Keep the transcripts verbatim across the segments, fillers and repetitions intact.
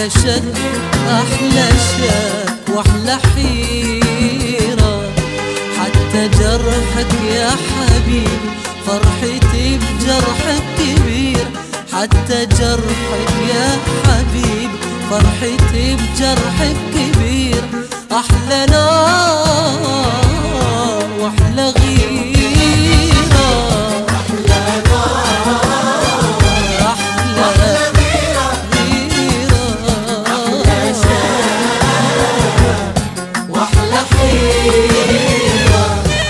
أحلى شك أحلى شك وأحلى حيرة، حتى جرحك يا حبيبي فرحتي بجرحك كبير، حتى جرحك يا حبيبي فرحتي بجرحك كبير. أحلى نار وأحلى غيرة، أحلى نار أحلى غيرة، غيرة، أحلى شاق وأحلى حيرة.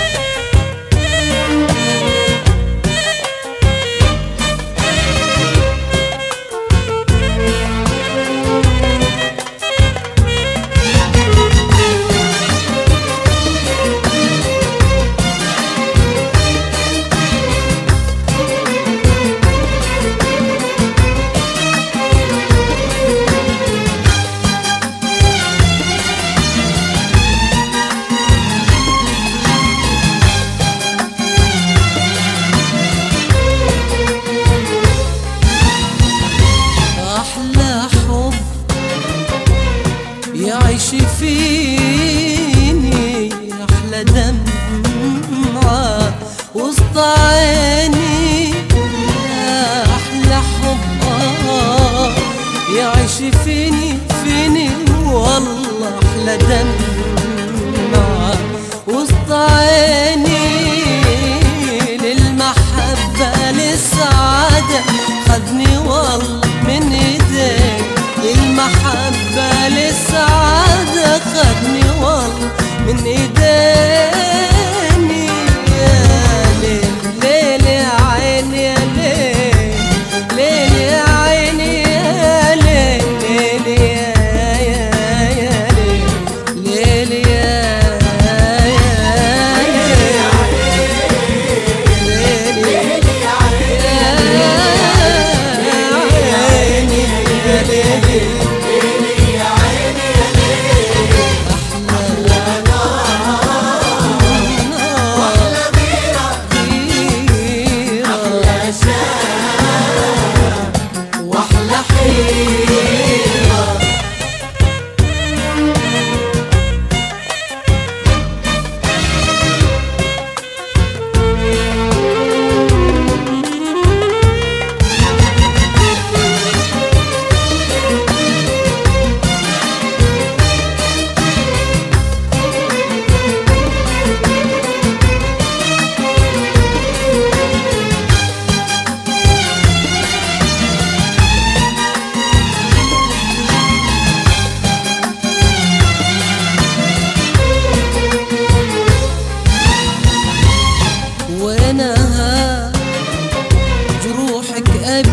يعيش فيني أحلى دمعة وسط عيني، أحلى حب يعيش فيني فيني والله أحلى دمعة وسط عيني. للمحبة للسعادة خذني والله من ايديك، للمحبة للسعادة خدني والله من ايديني. يا ليل ليل يا عيني يا ليل ليل يا عيني يا ليل ليل يا يا يا ليل ليل يا وينها جروحك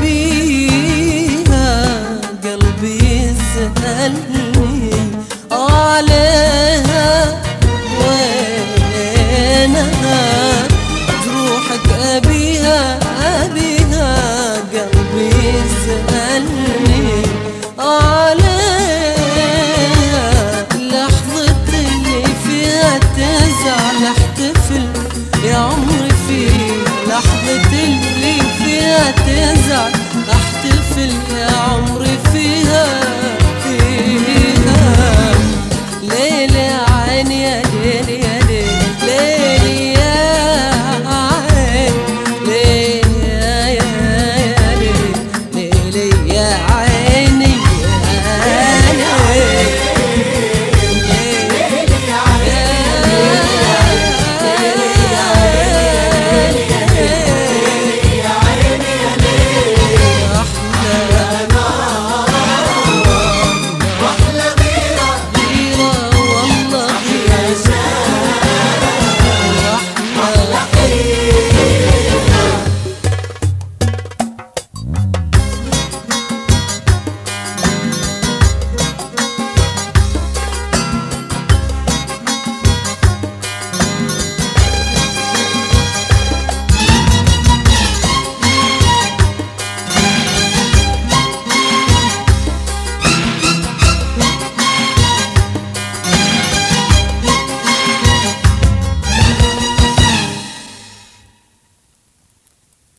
أبيها قلبي يسألني عليها. وينها جروحك أبيها أبيها قلبي يسألني عليها. لحظة اللي فيها تزعل احتفل يا عمري، في لحظة اللي فيها تزعل احتفل يا عمري.